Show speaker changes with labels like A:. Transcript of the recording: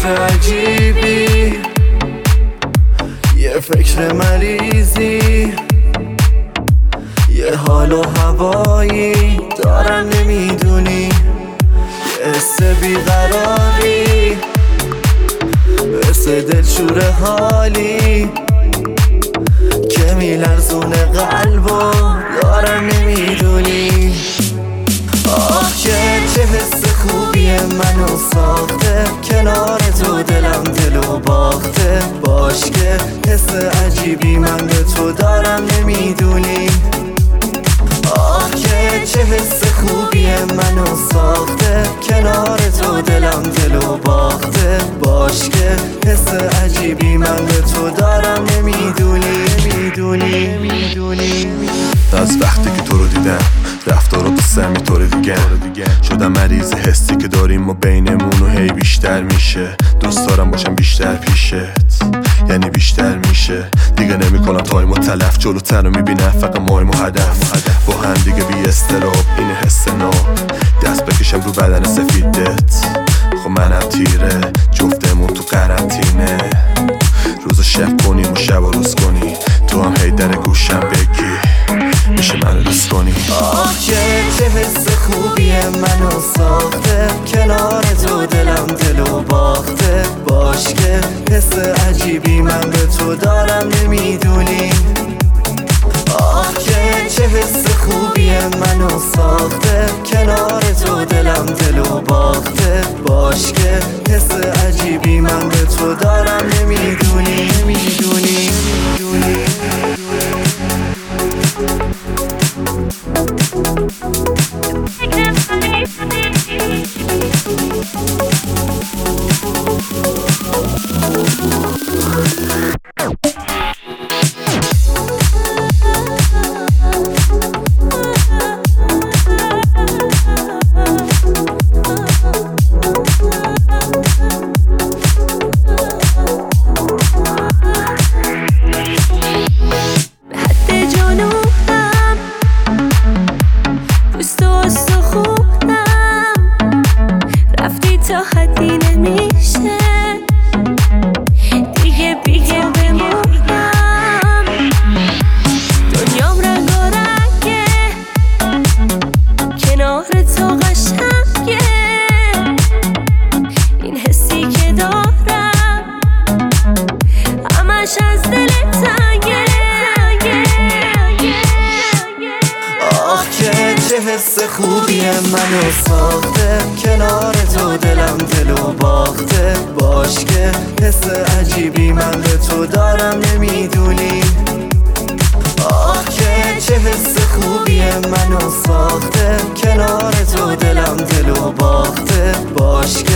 A: حس عجیبی، یه فکر مریضی، یه حال و هوایی دارم نمیدونی، یه حس بیقراری، حس دلشور حالی که میلرزونه قلبو دارم نمیدونی. آه که چه حس خوبیه منو ساخته، کنار تو دلم دلو باخته، باش که حس عجیبی من به تو دارم نمیدونی. آه که چه حس خوبیه منو ساخته، کنار تو دلم دلو باخته، باش که حس عجیبی من به تو دارم نمیدونی.
B: از وقتی که تو رو دیدم رفتار و قصه میطوره دیگه، شدم مریض حسی که داریم و بینمون و هی بیشتر میشه. دوست دارم باشم بیشتر پیشت، یعنی بیشتر میشه. دیگه نمیکنم تایم و تلف، جلوتر رو میبینم فقط مایم و هدف. با هم دیگه بی استراب این حس نو، دست بکشم رو بدن سفیدت. خب منم تیره جفتمون تو قرنطینه، روز شب کنیم و شب و روز کنی، تو هم هی در گوشم بگی میشه منو دوست کنی.
A: آه که چه حس خوبیه منو ساخته، کنار تو دلم دلو باخته، باش که حس عجیبی من به تو دارم نمیدونی. آه که چه حس خوبیه منو ساخته، کنار تو دلم دلو باخته، باش که حس عجیبی من به تو دارم نمیدونی.
C: تا حدی نمیشه دیگه بیگم بمونم، دنیام رنگارنگه کنار تو قشنگه، این حسی که دارم همش از دل تنگه.
A: آه که چه حس خوبیه منو ساخته، کنار تو دلم دلو باخته، باش که حس عجیبی من به تو دارم نمیدونی. آه که چه حس خوبیه منو ساخته، کنار تو دلم دلو باخته، باش که